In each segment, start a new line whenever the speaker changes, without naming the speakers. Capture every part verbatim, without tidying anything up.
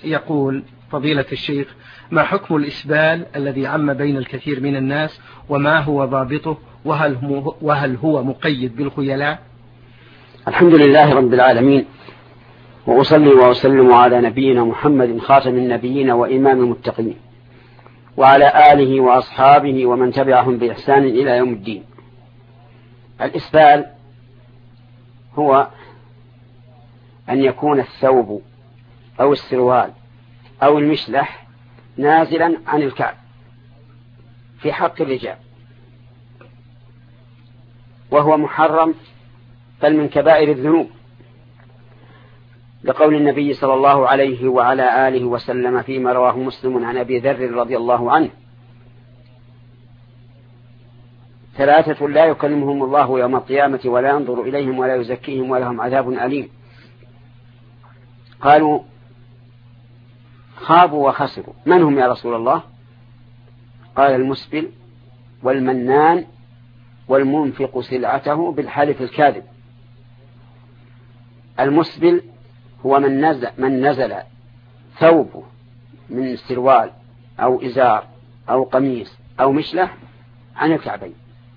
يقول فضيلة الشيخ: ما حكم الإسبال الذي عم بين الكثير من الناس، وما هو ضابطه، وهل هو, وهل هو مقيد بالخيلاء؟
الحمد لله رب العالمين، وأصلي وأسلم على نبينا محمد خاتم النبيين وإمام المتقين، وعلى آله وأصحابه ومن تبعهم بإحسان إلى يوم الدين. الإسبال هو أن يكون الثوب أو السروال أو المشلح نازلا عن الكعب في حق الرجال، وهو محرم بل من كبائر الذنوب، لقول النبي صلى الله عليه وعلى آله وسلم فيما رواه مسلم عن أبي ذر رضي الله عنه: ثلاثة لا يكلمهم الله يوم القيامة ولا ينظر إليهم ولا يزكيهم ولهم عذاب أليم. قالوا: خابوا وخسروا، من هم يا رسول الله؟ قال: المسبل والمنان والمنفق سلعته بالحلف الكاذب. المسبل هو من نزل, من نزل ثوبه من سروال أو إزار أو قميص أو مشلح عن الكعبين.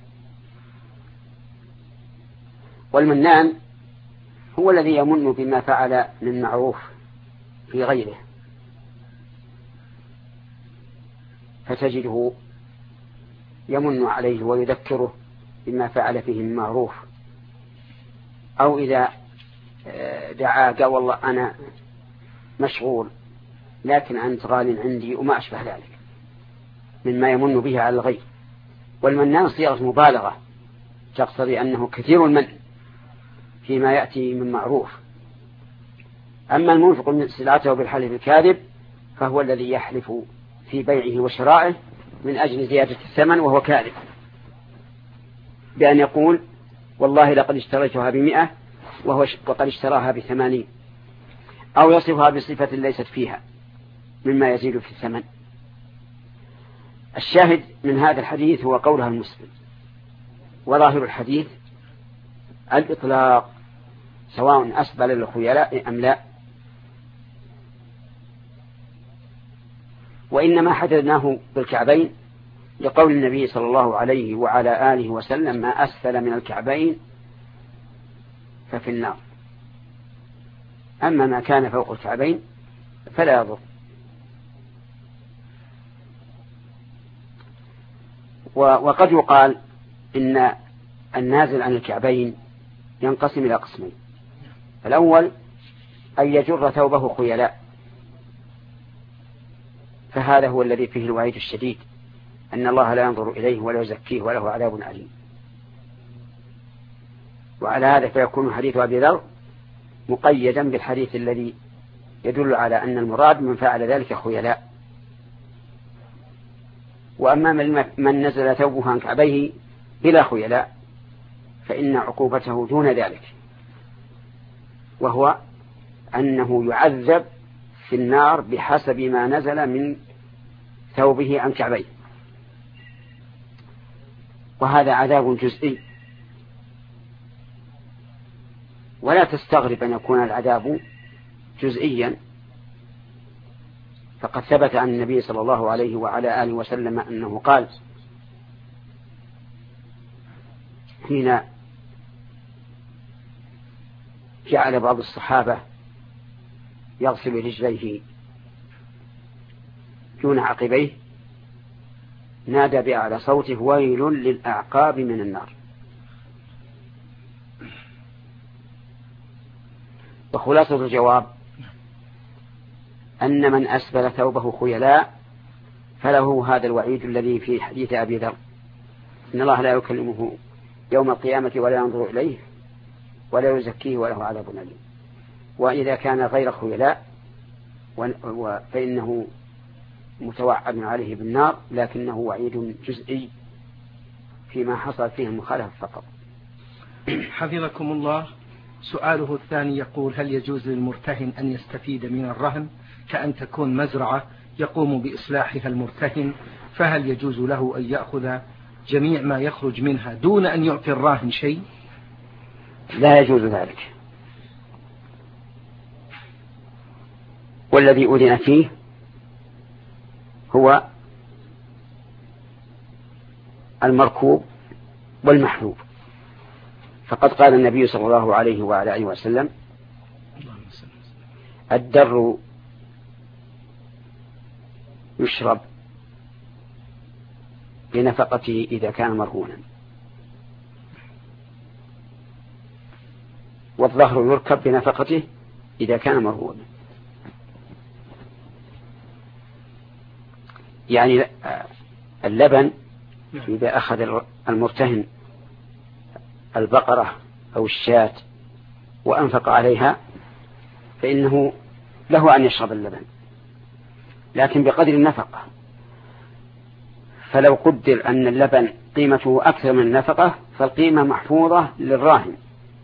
والمنان هو الذي يمن بما فعل من معروف في غيره، فتجده يمن عليه ويذكره بما فعل فيه من معروف، أو إذا دعا قال: والله أنا مشغول لكن أنت غال عندي، وما أشبه ذلك مما يمن به على الغير. والمنان صيغة مبالغة تقتضي أنه كثير المن فيما يأتي من معروف. أما المنفق سلعته بالحلف الكاذب فهو الذي يحلف في بيعه وشرائه من أجل زيادة الثمن وهو كاذب، بأن يقول: والله لقد اشتريتها بمئة وهو وقد اشتراها بثمانين، أو يصفها بصفة ليست فيها مما يزيد في الثمن. الشاهد من هذا الحديث هو قولها المسلم، وظاهر الحديث الإطلاق سواء أسبل للخيلاء أم لا، وإنما حددناه بالكعبين لقول النبي صلى الله عليه وعلى آله وسلم: ما أسفل من الكعبين ففي النار. أما ما كان فوق الكعبين فلا يضر. وقد يقال إن النازل عن الكعبين ينقسم إلى قسمين: الأول أن يجر ثوبه خيلاء، فهذا هو الذي فيه الوعيد الشديد أن الله لا ينظر إليه ولا يزكيه وله عذاب أليم. وعلى هذا فيكون حديث أبي ذر مقيدا بالحديث الذي يدل على أن المراد من فعل ذلك خيلاء. وأما من نزل ثوبه عن كعبيه بلا خيلاء فإن عقوبته دون ذلك، وهو أنه يعذب في النار بحسب ما نزل من ثوبه عن كعبيه، وهذا عذاب جزئي. ولا تستغرب أن يكون العذاب جزئيا، فقد ثبت عن النبي صلى الله عليه وعلى آله وسلم أنه قال حين جعل بعض الصحابة يغسل رجليه دون عقبيه: نادى بأعلى صوته: ويل للأعقاب من النار. وخلاصة الجواب أن من أسبل ثوبه خيلاء فله هذا الوعيد الذي في حديث أبي ذر: إن الله لا يكلمه يوم القيامة ولا ينظر إليه ولا يزكيه وله عذاب أليم. وإذا كان غير خيلاء فإنه متوعد عليه بالنار، لكنه وعيد جزئي فيما حصل فيه المخالفة فقط.
حفظكم الله. سؤاله الثاني يقول: هل يجوز للمرتهن أن يستفيد من الرهن كأن تكون مزرعة يقوم بإصلاحها المرتهن، فهل يجوز له أن يأخذ جميع ما يخرج منها دون أن يعطي الراهن شيء؟
لا يجوز ذلك، والذي أذن فيه هو المركوب والمحلوب. فقد قال النبي صلى الله عليه وعلى آله وسلم: الدر يشرب بنفقته إذا كان مرهونا، والظهر يركب بنفقته إذا كان مرهونا. يعني اللبن إذا أخذ المرتهن البقرة أو الشاة وأنفق عليها فإنه له أن يشرب اللبن، لكن بقدر النفقة. فلو قدر أن اللبن قيمته أكثر من النفقة فالقيمة محفوظة للراهن.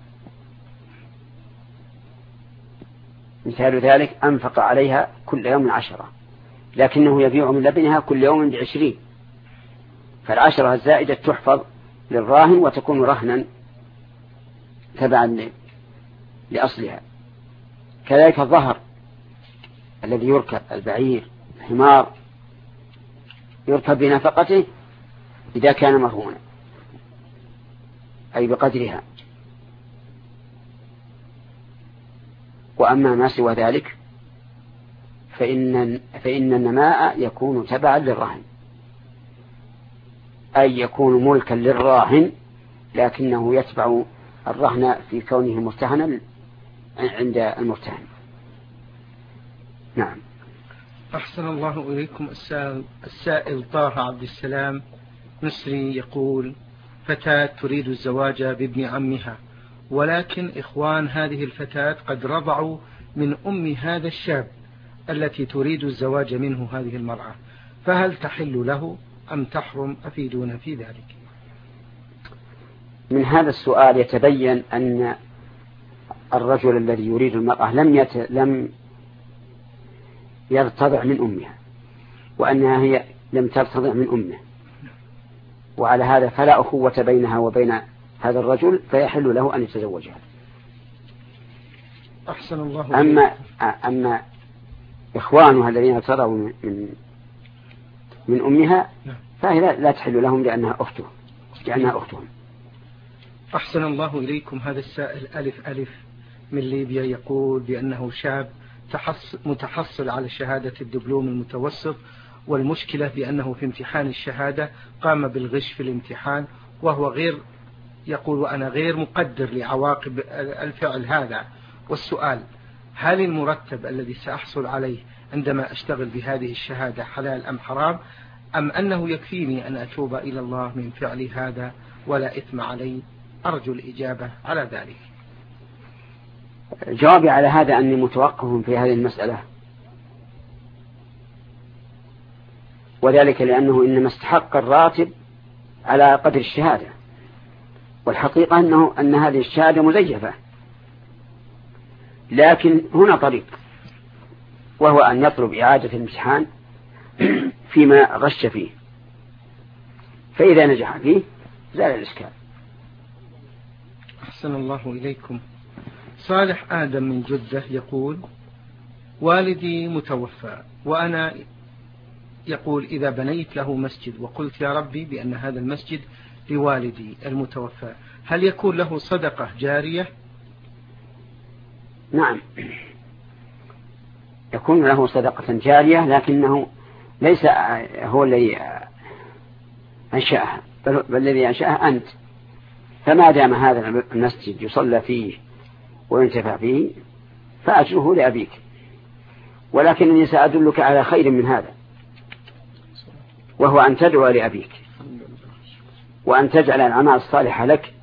مثال ذلك: أنفق عليها كل يوم عشرة، لكنه يبيع من لبنها كل يوم بعشرين، فالعشرة الزائدة تحفظ للراهن وتكون رهنا تبعا لأصلها. كذلك الظهر الذي يركب، البعير، الحمار، يركب بنفقته إذا كان مرهونا أي بقدرها. وأما ما سوى ذلك فإن, فإن النماء يكون تبعا للرهن، أي يكون ملكا للراهن لكنه يتبع الرهن في كونه مرتهنا عند المرتهن. نعم.
أحسن الله إليكم. السائل طه عبد السلام مصري يقول: فتاة تريد الزواج بابن عمها، ولكن إخوان هذه الفتاة قد رضعوا من أم هذا الشاب التي تريد الزواج منه هذه المرأة، فهل تحل له أم تحرم؟ أفيدونا في ذلك.
من هذا السؤال يتبين أن الرجل الذي يريد المرأة لم يت... لم يرتضع من أمها، وأنها هي لم ترتضع من أمه، وعلى هذا فلا أخوة بينها وبين هذا الرجل، فيحل له أن يتزوجها.
أحسن الله.
أما أما إخوانها الذين ارتضعوا من من أمها فهي لا تحل لهم لأنها أخته لأنها أختهم.
أحسن الله إليكم. هذا السائل ألف ألف من ليبيا يقول بأنه شاب متحصل على شهادة الدبلوم المتوسط، والمشكلة بأنه في امتحان الشهادة قام بالغش في الامتحان، وهو غير يقول وأنا غير مقدر لعواقب الفعل هذا. والسؤال: هل المرتب الذي سأحصل عليه عندما أشتغل بهذه الشهادة حلال أم حرام، أم أنه يكفيني أن أتوب إلى الله من فعل هذا ولا إثم علي؟ أرجو الإجابة على ذلك.
جوابي على هذا أني متوقف في هذه المسألة، وذلك لأنه إنما استحق الراتب على قدر الشهادة، والحقيقة أنه أن هذه الشهادة مزيفة. لكن هنا طريق، وهو أن يطلب إعادة الامتحان فيما غش فيه، فإذا نجح فيه زال الإشكال.
أحسن الله إليكم. صالح آدم من جدة يقول: والدي متوفى، وأنا يقول إذا بنيت له مسجد وقلت يا ربي بأن هذا المسجد لوالدي المتوفى، هل يكون له صدقة جارية؟
نعم، يكون له صدقة جارية، لكنه ليس هو الذي أنشأها، بل الذي أنشأها أنت. فما دام هذا المسجد يصلى فيه وينتفع فيه فأجره لأبيك، ولكنني سأدلك على خير من هذا، وهو أن تدعو لأبيك وأن تجعل الأعمال الصالحة لك،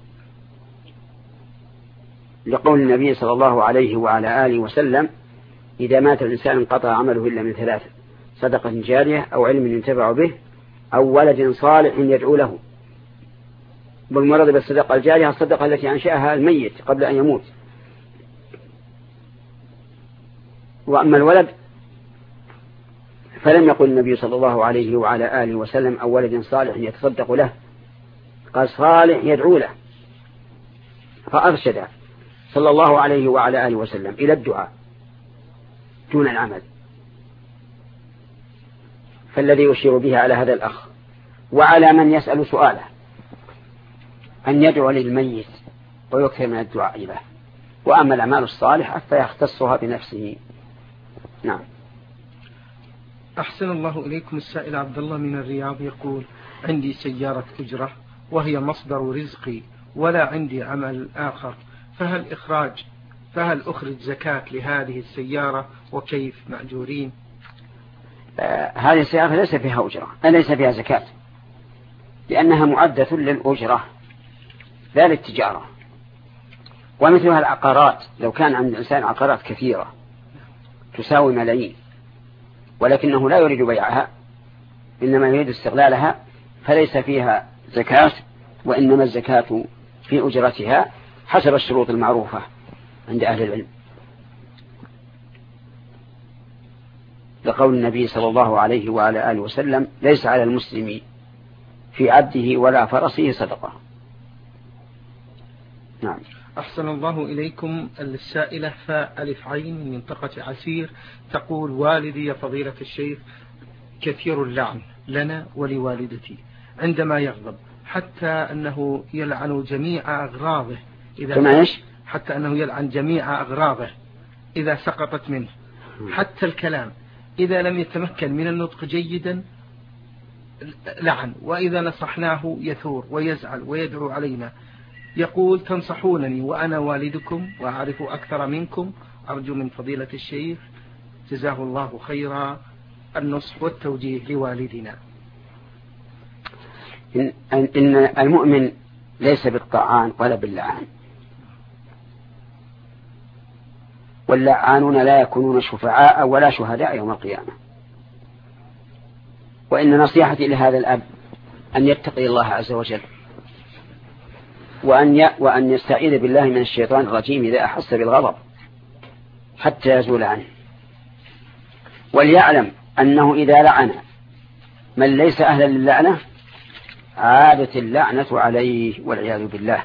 لقول النبي صلى الله عليه وعلى آله وسلم: إذا مات الإنسان انقطع عمله إلا من ثلاث: صدقة جارية أو علم ينتفع به أو ولد صالح يدعو له. بالمرض بالصدقة الجارية الصدقة التي أنشأها الميت قبل أن يموت. وأما الولد فلم يقل النبي صلى الله عليه وعلى آله وسلم أو ولد صالح يتصدق له، قال صالح يدعو له، فأرشد صلى الله عليه وعلى آله وسلم إلى الدعاء. دون العمل. فالذي يشير به على هذا الأخ وعلى من يسأل سؤاله أن يدعو للميت ويكثر من الدعاء له، وأما الأعمال الصالحة فيختصها بنفسه. نعم.
أحسن الله إليكم. السائل عبد الله من الرياض يقول: عندي سيارة أجرة وهي مصدر رزقي ولا عندي عمل آخر، فهل إخراج فهل أخرج زكاة لهذه السيارة وكيف مأجورين؟
آه هذه السيارة ليس فيها أجرة، ليس فيها زكاة، لأنها معدة للأجرة لا للتجارة. ومثلها العقارات، لو كان عند الإنسان عقارات كثيرة تساوي ملايين ولكنه لا يريد بيعها إنما يريد استغلالها فليس فيها زكاة، وإنما الزكاة في أجرتها حسب الشروط المعروفة عند أهل العلم، لقول النبي صلى الله عليه وعلى آله وسلم: ليس على المسلم في عبده ولا فرسه صدقة. نعم.
أحسن الله إليكم. السائلة فاء ألف عين من منطقة عسير تقول: والدي يا فضيلة الشيخ كثير اللعن لنا ولوالدتي عندما يغضب، حتى أنه يلعن جميع أغراضه إذا حتى أنه يلعن جميع أغراضه إذا سقطت منه، حتى الكلام إذا لم يتمكن من النطق جيدا لعن، وإذا نصحناه يثور ويزعل ويدعو علينا. يقول: تنصحونني وأنا والدكم وأعرف أكثر منكم، أرجو من فضيلة الشيخ جزاه الله خيرا النصح والتوجيه لوالدنا.
إن, إن المؤمن ليس بالطعان ولا باللعان، واللعانون لا يكونون شفعاء ولا شهداء يوم القيامة. وإن نصيحتي لهذا الأب أن يتقي الله عز وجل، وأن ي... وأن يستعيذ بالله من الشيطان الرجيم إذا أحس بالغضب حتى يزول عنه، وليعلم أنه إذا لعن من ليس أهلا للعنة عادت اللعنة عليه والعياذ بالله.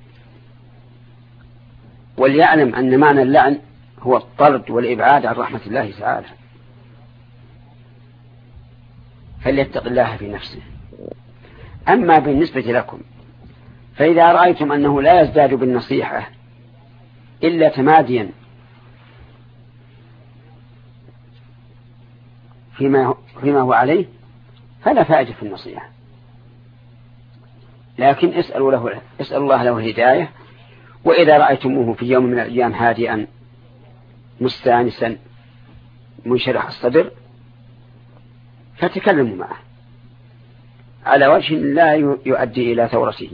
وليعلم أن معنى اللعن هو الطرد والإبعاد عن رحمة الله تعالى، فليتق الله في نفسه. أما بالنسبة لكم فإذا رأيتم أنه لا يزداد بالنصيحة إلا تماديا فيما فيما هو عليه فلا فائدة في النصيحة، لكن اسألوا له اسأل الله له الهداية. وإذا رأيتموه في يوم من الأيام هادئا مستانسا منشرح الصدر فتكلموا معه على وجه لا يؤدي إلى ثورته.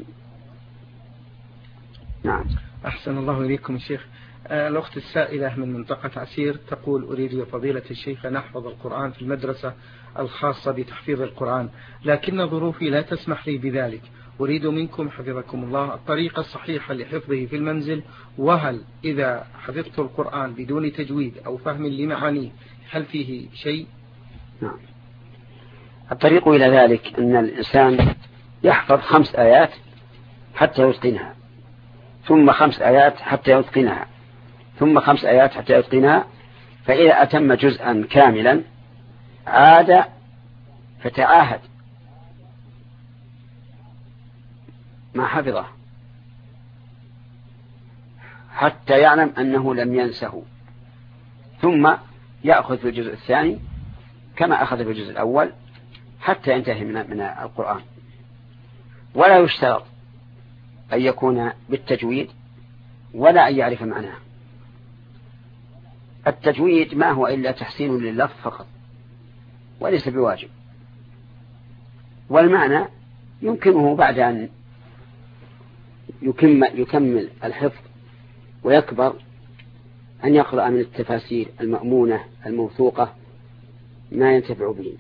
نعم.
أحسن الله إليكم الشيخ. الأخت السائلة من منطقة عسير تقول: أريد يا فضيلة الشيخ أن أحفظ القرآن في المدرسة الخاصة بتحفيظ القرآن، لكن ظروفي لا تسمح لي بذلك. أريد منكم حفظكم الله الطريقة الصحيحة لحفظه في المنزل، وهل إذا حفظت القرآن بدون تجويد أو فهم لمعانيه هل فيه شيء؟
نعم. الطريق إلى ذلك أن الإنسان يحفظ خمس آيات حتى يتقنها، ثم خمس آيات حتى يتقنها، ثم خمس آيات حتى يتقنها، فإذا أتم جزءا كاملا عاد فتعاهد ما حفظه حتى يعلم أنه لم ينسه، ثم يأخذ في الجزء الثاني كما أخذ في الجزء الأول حتى ينتهي من من القرآن. ولا يشترط أن يكون بالتجويد ولا أن يعرف معناه. التجويد ما هو إلا تحسين لللفظ فقط وليس بواجب، والمعنى يمكنه بعد أن يكمل, يكمل الحفظ ويكبر أن يقرأ من التفاسير المأمونة الموثوقة ما ينتفع به.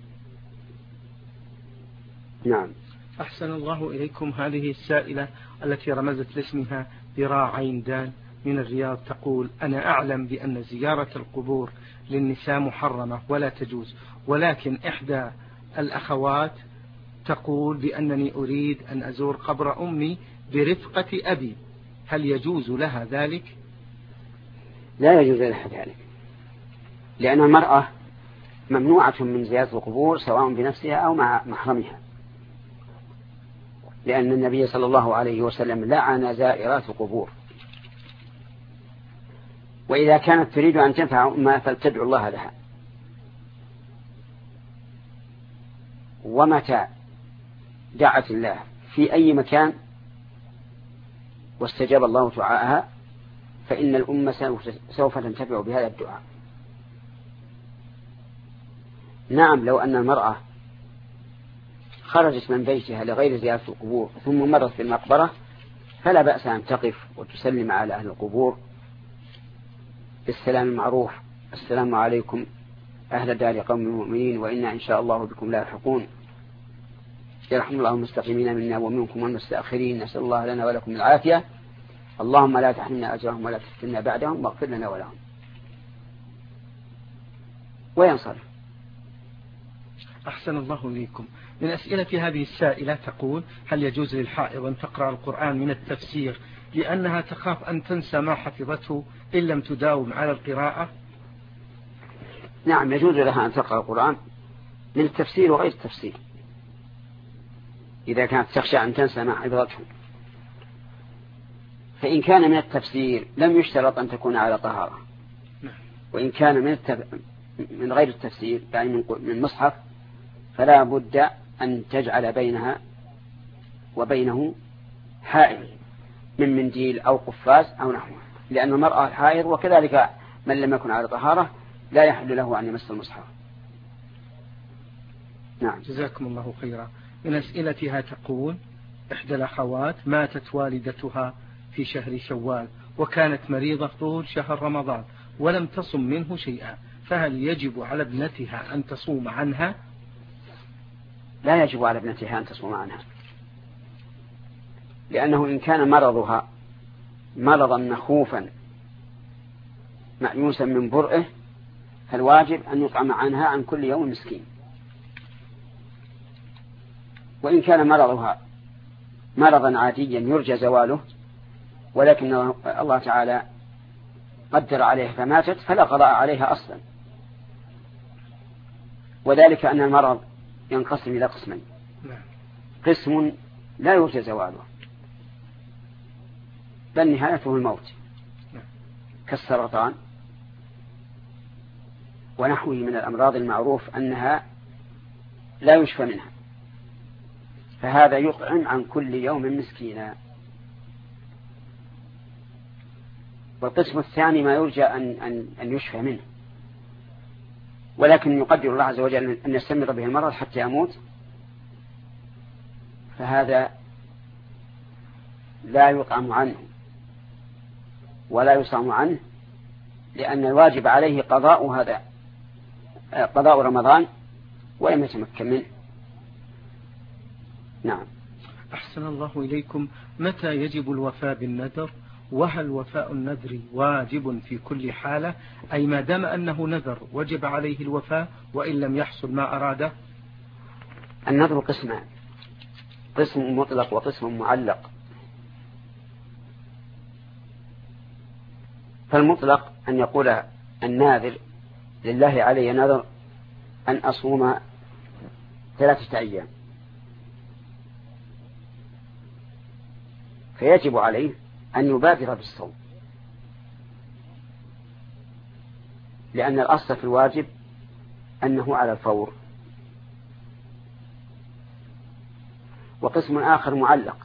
نعم.
أحسن الله إليكم. هذه السائلة التي رمزت لاسمها ذراع عين دال من الرياض تقول: أنا أعلم بأن زيارة القبور للنساء محرمة ولا تجوز، ولكن إحدى الأخوات تقول بأنني أريد أن أزور قبر أمي برفقة أبي، هل يجوز لها ذلك؟
لا يجوز لها ذلك، لأن المرأة ممنوعة من زيارة القبور سواء بنفسها أو مع محرمها، لأن النبي صلى الله عليه وسلم لعن زائرات القبور. وإذا كانت تريد أن تنفع أمها فلتدعو الله لها. ومتى دعت الله في أي مكان واستجاب الله دعاءها فإن الأمة سوف تنتفع بهذا الدعاء. نعم، لو أن المرأة خرجت من بيتها لغير زيارة القبور ثم مرت في المقبرة فلا بأس أن تقف وتسلم على أهل القبور بالسلام المعروف: السلام عليكم أهل دار قوم المؤمنين وإنا إن شاء الله بكم لاحقون، يرحم الله المستقيمين منا ومنكم والمستأخرين، نسأل الله لنا ولكم العافية، اللهم لا تحرمنا أجرهم ولا تفتنا بعدهم واغفر لنا ولهم، وينصرف.
أحسن الله إليكم. من أسئلة هذه السائلة تقول: هل يجوز للحائض أن تقرأ القرآن من التفسير لأنها تخاف أن تنسى ما حفظته إن لم تداوم على القراءة؟
نعم، يجوز لها أن تقرأ القرآن من التفسير وغير التفسير إذا كانت تخشى أن تنسى ما حفظته. فإن كان من التفسير لم يشترط أن تكون على طهارة، وإن كان من, التف... من غير التفسير يعني من, من مصحف فلا بد أن تجعل بينها وبينه حائل من منديل أو قفاز أو نحوه، لأن المرأة حائض وكذلك من لم يكن على طهارة لا يحل له أن يمس المصحف. نعم.
جزاكم الله خيرا. من أسئلتها تقول: إحدى الأخوات ماتت والدتها في شهر شوال وكانت مريضة طول شهر رمضان ولم تصم منه شيئا، فهل يجب على ابنتها أن تصوم عنها؟
لا يجب على ابنتها أن تصوم عنها، لأنه إن كان مرضها مرضا مخوفا مأيوسا من برئه فالواجب أن يطعم عنها عن كل يوم مسكين. وإن كان مرضها مرضا عاديا يرجى زواله ولكن الله تعالى قدر عليها فماتت فلا قضاء عليها أصلا، وذلك أن المرض ينقسم إلى قسمين: قسم لا يرجى زواله بل نهايته الموت كالسرطان ونحوه من الأمراض المعروف أنها لا يشفى منها، فهذا يطعم عن كل يوم مسكينا. والقسم الثاني ما يرجى أن, أن, أن يشفى منه ولكن يقدر الله عز وجل أن يستمر به المرض حتى يموت، فهذا لا يطعم عنه ولا يصام عنه، لأن الواجب عليه قضاء هذا قضاء رمضان ولم يتمكن منه. نعم.
أحسن الله إليكم. متى يجب الوفاء بالنذر؟ وهل وفاء النذر واجب في كل حالة، أي ما دام أنه نذر وجب عليه الوفاء وإن لم يحصل ما أراده؟
النذر قسمان: قسم مطلق وقسم معلق. فالمطلق أن يقول الناذر: لله علي نذر أن أصوم ثلاثة أيام، فيجب عليه أن يبادر بالصوم، لأن الأصل في الواجب أنه على الفور. وقسم آخر معلق،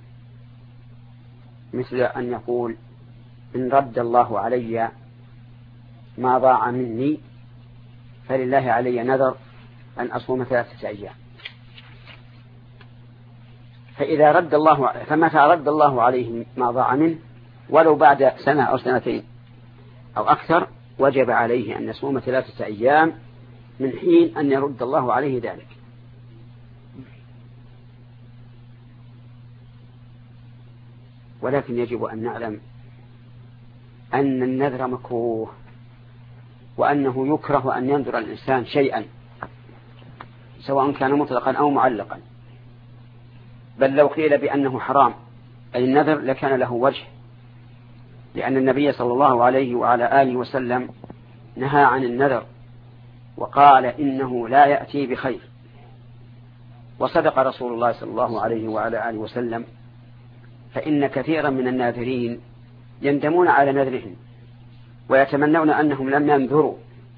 مثل أن يقول: إن رد الله علي ما ضاع مني فلله علي نذر أن أصوم ثلاثة أيام. فإذا رد الله فمتى رد الله عليه ما ضاع منه ولو بعد سنة أو سنتين أو أكثر وجب عليه أن يصوم ثلاثة أيام من حين أن يرد الله عليه ذلك. ولكن يجب أن نعلم أن النذر مكروه، وأنه يكره أن ينذر الإنسان شيئا سواء كان مطلقا أو معلقا، بل لو قيل بأنه حرام أي النذر لكان له وجه، لأن النبي صلى الله عليه وعلى آله وسلم نهى عن النذر وقال إنه لا يأتي بخير. وصدق رسول الله صلى الله عليه وعلى آله وسلم، فإن كثيرا من الناذرين يندمون على نذرهم ويتمنون أنهم لم ينذروا،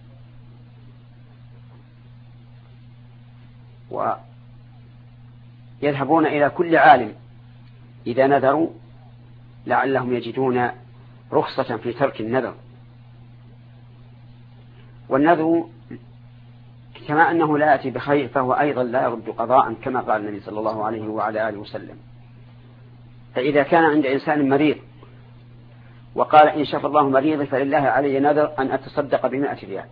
ويذهبون إلى كل عالم إذا نذروا لعلهم يجدون رخصة في ترك النذر. والنذر كما أنه لا يأتي بخير فهو أيضا لا يرد قضاء، كما قال النبي صلى الله عليه وعلى آله وسلم. فإذا كان عند إنسان مريض وقال إن شفى الله مريضي فلله علي نذر أن أتصدق بمائة ريال،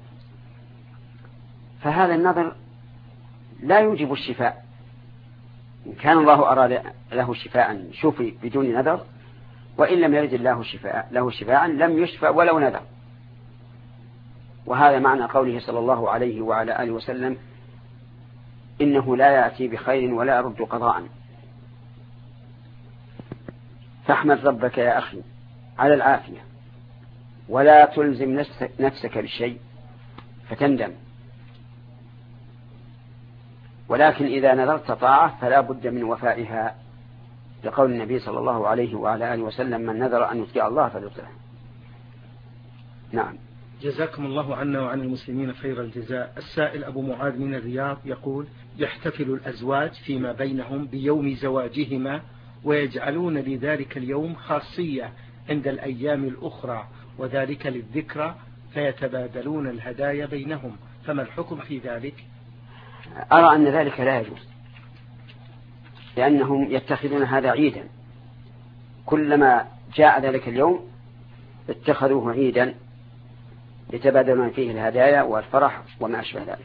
فهذا النذر لا يوجب الشفاء. إن كان الله أراد له شفاء شفي بدون نذر، وإن لم يرد الله شفاء له شفاء لم يشفى ولو نذر. وهذا معنى قوله صلى الله عليه وعلى آله وسلم إنه لا يأتي بخير ولا يرد قضاء. فاحمد ربك يا أخي على العافية، ولا تلزم نفسك بالشيء فتندم، ولكن إذا نذرت طاعة فلا بد من وفائها، لقول النبي صلى الله عليه وعلى آله وسلم من نذر أن يطيع الله فليطيعه. نعم.
جزاكم الله عنا وعن المسلمين خير الجزاء. السائل أبو معاذ من الرياض يقول: يحتفل الأزواج فيما بينهم بيوم زواجهما ويجعلون لذلك اليوم خاصية عند الأيام الأخرى، وذلك للذكرى، فيتبادلون الهدايا بينهم، فما الحكم في ذلك؟
أرى أن ذلك لا يجوز، لأنهم يتخذون هذا عيدا، كلما جاء ذلك اليوم اتخذوه عيدا يتبادلون فيه الهدايا والفرح وما أشبه ذلك.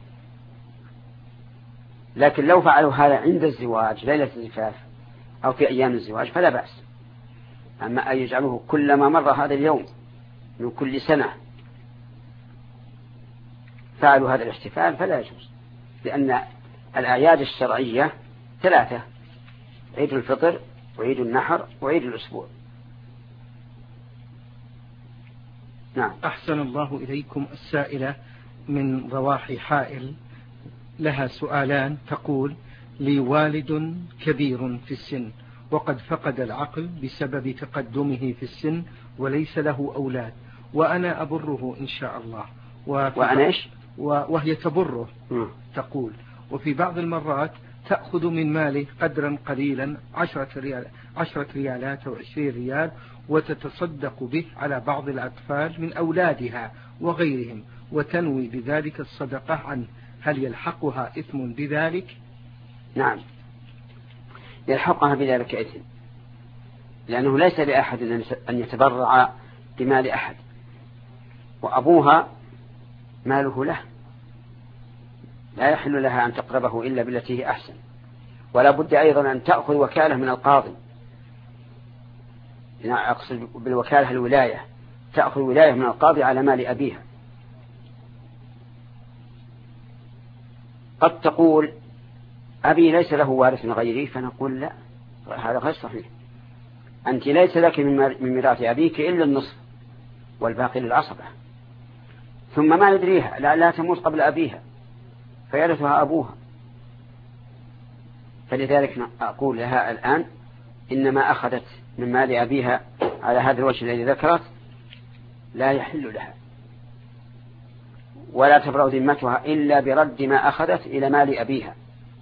لكن لو فعلوا هذا عند الزواج ليلة الزفاف أو في أيام الزواج فلا بأس. أما أن يجعلوه كلما مر هذا اليوم من كل سنة فعلوا هذا الاحتفال فلا يجوز، لأن الأعياد الشرعية ثلاثة: عيد الفطر وعيد النحر وعيد الأسبوع. نعم.
أحسن الله إليكم. السائلة من رواحي حائل لها سؤالان، تقول: لي والد كبير في السن وقد فقد العقل بسبب تقدمه في السن وليس له أولاد، وأنا أبره إن شاء الله،
وأنا إيش؟
وهي تبره
م.
تقول: وفي بعض المرات تأخذ من ماله قدرا قليلا عشرة, ريال عشرة ريالات أو عشرين ريال وتتصدق به على بعض الأطفال من أولادها وغيرهم، وتنوي بذلك الصدقة عنه، هل يلحقها إثم بذلك؟
نعم، يلحقها بذلك إثم، لأنه ليس لأحد أن يتبرع بمال أحد، وأبوها ماله له، لا يحل لها أن تقربه إلا بالتي هي أحسن. ولا بد أيضا أن تأخذ وكالة من القاضي، أقصد بالوكالة الولاية، تأخذ ولاية من القاضي على مال أبيها. قد تقول أبي ليس له وارث غيري، فنقول لا، هذا غير صحيح، أنت ليس لك من ميراث أبيك إلا النصف والباقي للعصبة، ثم ما ندريها لا, لا تموت قبل أبيها فيرثها أبوها. فلذلك أقول لها الآن إنما أخذت من مال أبيها على هذا الوجه الذي ذكرت لا يحل لها، ولا تبرأ ذمتها إلا برد ما أخذت إلى مال أبيها.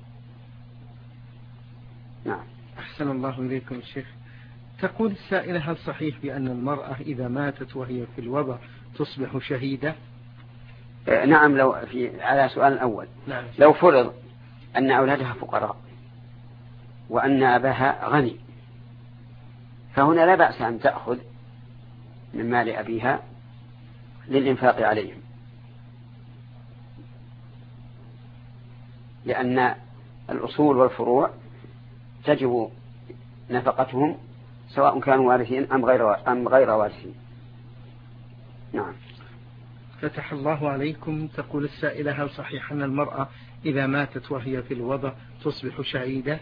نعم.
أحسن الله إليكم الشيخ. تقول السائلة: هل صحيح بأن المرأة إذا ماتت وهي في الوضع تصبح شهيدة؟
نعم. لو في على سؤال الأول،
نعم.
لو فرض أن أولادها فقراء وأن أباها غني، فهنا لا بأس أن تأخذ من مال أبيها للإنفاق عليهم، لأن الأصول والفروع تجب نفقتهم سواء كانوا وارثين أم غير أم غير وارثين. نعم.
فتح الله عليكم. تقول السائلة: هل صحيح أن المرأة إذا ماتت وهي في الوضع تصبح شهيدة؟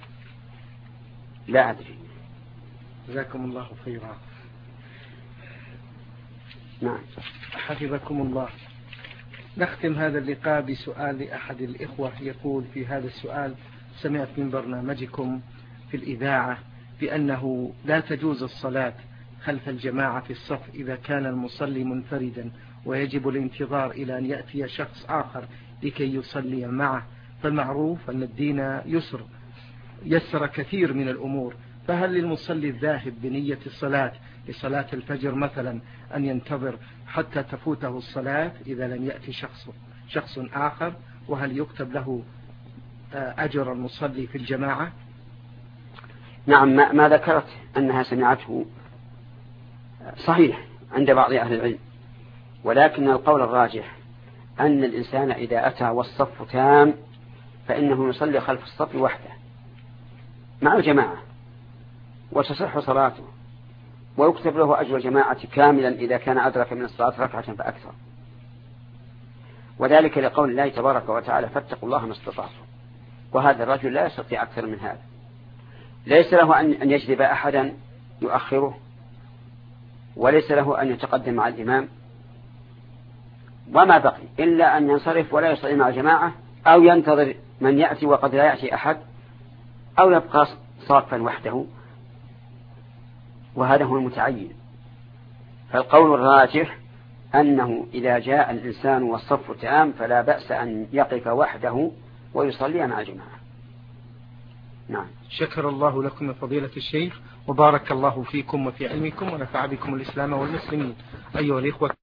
لا أدري.
جزاكم الله خيرا.
نعم.
حفظكم الله. نختم هذا اللقاء بسؤال لأحد الإخوة يقول في هذا السؤال: سمعت من برنامجكم في الإذاعة بأنه لا تجوز الصلاة خلف الجماعة في الصف إذا كان المصلي منفردا، ويجب الانتظار إلى أن يأتي شخص آخر لكي يصلي معه، فالمعروف أن الدين يسر يسر كثير من الأمور، فهل للمصلي الذاهب بنية الصلاة لصلاة الفجر مثلا أن ينتظر حتى تفوته الصلاة إذا لم يأتي شخص, شخص آخر؟ وهل يكتب له أجر المصلي في الجماعة؟
نعم، ما, ما ذكرت أنها سمعته صحيح عند بعض أهل العلم، ولكن القول الراجح أن الإنسان إذا أتى والصف تام فإنه يصلي خلف الصف وحده مع الجماعة وتصح صلاته، ويكتب له أجر الجماعة كاملا إذا كان أدرك من الصلاة ركعة فأكثر، وذلك لقول الله تبارك وتعالى: فاتقوا الله ما استطعتم. وهذا الرجل لا يستطيع أكثر من هذا، ليس له أن يجذب أحدا يؤخره، وليس له أن يتقدم مع الإمام، وما بقي إلا أن ينصرف ولا يصلي مع الجماعة، أو ينتظر من يأتي وقد لا يأتي أحد، أو يبقى صافا وحده، وهذا هو المتعين. فالقول الراجح أنه إذا جاء الإنسان والصف تام فلا بأس أن يقف وحده ويصلي مع الجماعة. نعم.
شكر الله لكم فضيلة الشيخ، وبارك الله فيكم وفي علمكم، ونفع بكم الإسلام والمسلمين. أيها الإخوة